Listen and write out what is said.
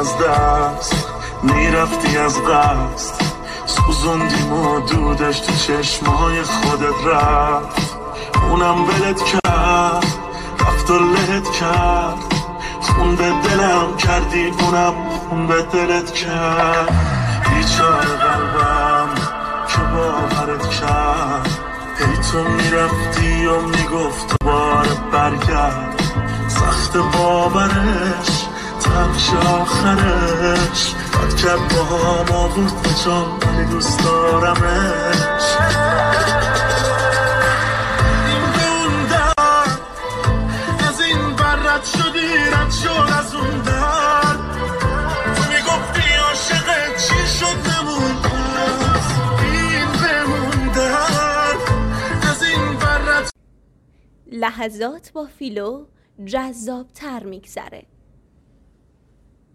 از دست میرفتی از قصد سوزوندیم و دودش تو چشمای خودت رفت اونم ولت کرد رفت و لهت کرد خون به دلم کردی اونم خون به دلت کرد بیچاره قلبم که باورت کرد ای تو میرفتی و میگفت دوباره برگرد سخت باورش تمش آخرش بد کرد با هم آورد به جان ولی دوست دارمش این به اون درد از این برد شدی رد شد از اون درد تو میگفتی عاشقت چی شد نمون این بمون درد از این برد. لحظات با فیلو جذاب تر میگذره.